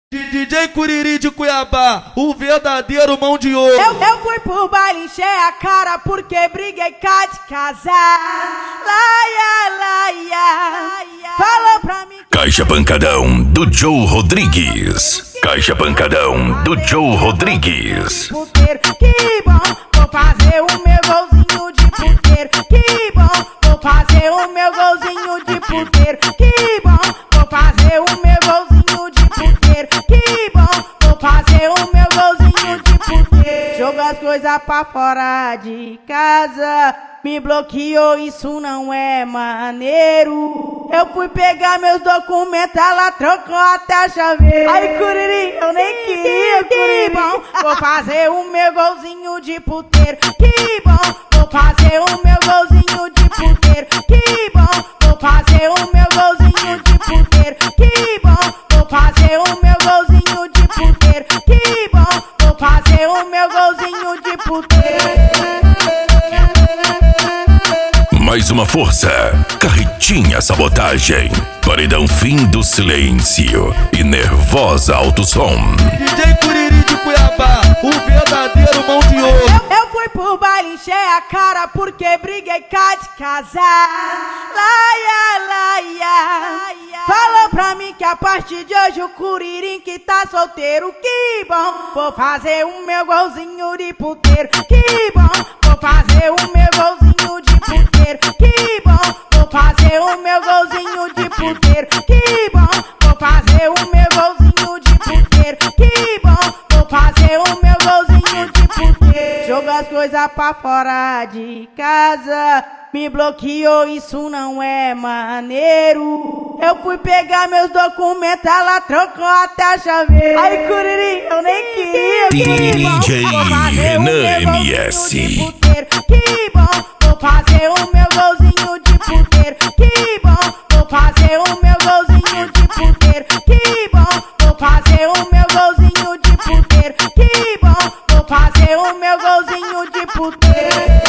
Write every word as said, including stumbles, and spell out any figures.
D J Curiri de Cuiabá, o verdadeiro mão de ouro. Eu, eu fui pro baile, encher a cara porque briguei cá de casar. Laia, laia, falou pra mim. Caixa Pancadão do Joe Rodrigues. Caixa Pancadão do Joe Rodrigues. Puteiro, que bom, vou fazer o meu golzinho de puteiro. Que bom, vou fazer o meu golzinho de puteiro. Que bom, vou fazer o meu golzinho de puteiro. Que bom, vou fazer o meu golzinho de puteiro. Jogo as coisas pra fora de casa, me bloqueou, isso não é maneiro. Eu fui pegar meus documentos, ela trocou até a chaveira. Ai, Curiri, eu nem queria, que bom, vou fazer o meu golzinho de puteiro. Que bom, vou fazer o meu golzinho de puteiro. Que bom, vou fazer o meu golzinho de puteiro. Que bom, vou fazer o meu golzinho de puteiro. Que bom, vou fazer o meu golzinho de puteiro. Mais uma força, Carretinha Sabotagem, Paredão Fim do Silêncio e Nervosa Alto Som. D J Curiri de Cuiabá, o verdadeiro mão de ouro. Eu, eu fui pro baile, encher a cara porque briguei cá de casar. Laia, laia, falou pra mim que a partir de hoje o Curirim que tá solteiro. Que bom, vou fazer o meu golzinho de puteiro. Que bom, vou fazer o meu golzinho de puteiro. Que bom, vou fazer o meu golzinho de puteiro. Que bom, vou fazer o meu golzinho de puteiro. Que bom, vou fazer o meu golzinho de puteiro. Jogo as coisas pra fora de casa, me bloqueou, isso não é maneiro. Eu fui pegar meus documentos, ela trocou até a chaveira. Ai, Curiri, eu nem queria. D J Renan M S. Que bom, vou fazer o meu golzinho de puteiro. Que bom, vou fazer o meu golzinho de puteiro. Que bom, vou fazer o meu golzinho de puteiro. Que bom, vou fazer o meu golzinho de puteiro.